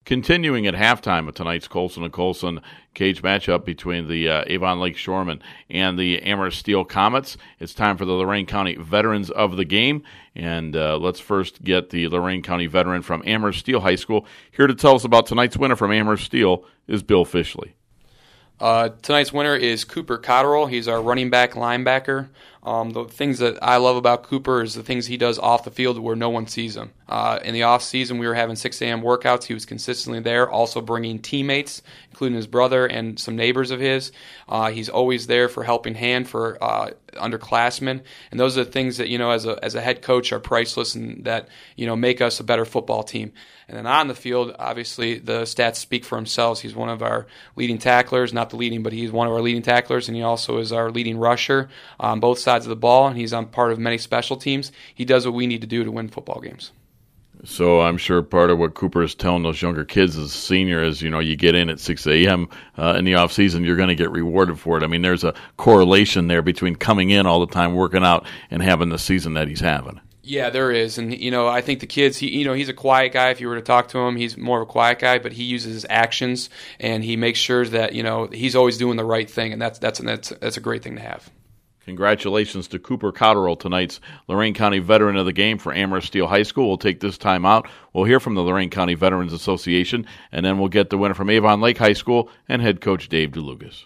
Continuing at halftime of tonight's Colson and Colson cage matchup between the Avon Lake Shoremen and the Amherst Steel Comets, it's time for the Lorain County Veterans of the Game. And let's first get the Lorain County veteran from Amherst Steel High School. Here to tell us about tonight's winner from Amherst Steel is Bill Fishley. Tonight's winner is Cooper Cotterill. He's our running back linebacker. The things that I love about Cooper is the things he does off the field where no one sees him. In the off season, we were having 6 a.m. workouts. He was consistently there, also bringing teammates, including his brother and some neighbors of his. He's always there for helping hand for underclassmen, and those are the things that as a head coach are priceless and that make us a better football team. And then on the field, obviously the stats speak for themselves. He's one of our leading tacklers, not the leading, but he's one of our leading tacklers, and he also is our leading rusher on both sides of the ball, and he's on part of many special teams. He does what we need to do to win football games. So I'm sure part of what Cooper is telling those younger kids as a senior is, you get in at 6 a.m. In the off season, you're going to get rewarded for it. I mean, there's a correlation there between coming in all the time, working out, and having the season that he's having. Yeah, there is. And, I think the kids, he's a quiet guy. If you were to talk to him, he's more of a quiet guy, but he uses his actions, and he makes sure that, he's always doing the right thing, and that's a great thing to have. Congratulations to Cooper Cotterill, tonight's Lorain County Veteran of the Game for Amherst Steel High School. We'll take this time out. We'll hear from the Lorain County Veterans Association, and then we'll get the winner from Avon Lake High School and head coach Dave DeLugas.